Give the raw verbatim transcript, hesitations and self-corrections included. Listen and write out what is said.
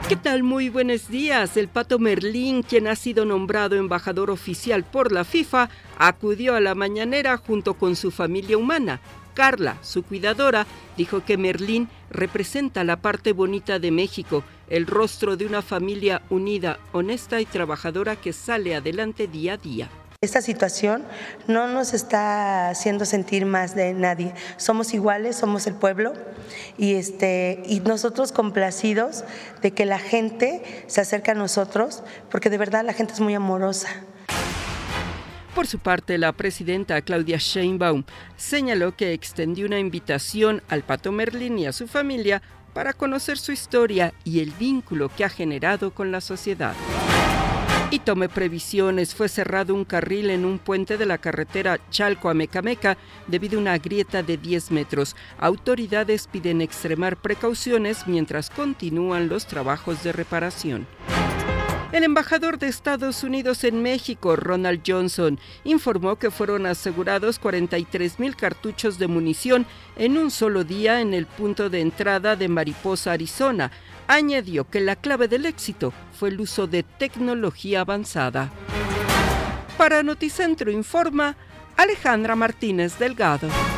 ¿Qué tal? Muy buenos días. El Pato Merlín, quien ha sido nombrado embajador oficial por la FIFA, acudió a la mañanera junto con su familia humana. Carla, su cuidadora, dijo que Merlín representa la parte bonita de México, el rostro de una familia unida, honesta y trabajadora que sale adelante día a día. Esta situación no nos está haciendo sentir más de nadie. Somos iguales, somos el pueblo y, este, y nosotros complacidos de que la gente se acerque a nosotros, porque de verdad la gente es muy amorosa. Por su parte, la presidenta Claudia Sheinbaum señaló que extendió una invitación al Pato Merlín y a su familia para conocer su historia y el vínculo que ha generado con la sociedad. Y tome previsiones, fue cerrado un carril en un puente de la carretera Chalco a Mecameca debido a una grieta de diez metros. Autoridades piden extremar precauciones mientras continúan los trabajos de reparación. El embajador de Estados Unidos en México, Ronald Johnson, informó que fueron asegurados cuarenta y tres mil cartuchos de munición en un solo día en el punto de entrada de Mariposa, Arizona. Añadió que la clave del éxito fue el uso de tecnología avanzada. Para Noticentro informa Alejandra Martínez Delgado.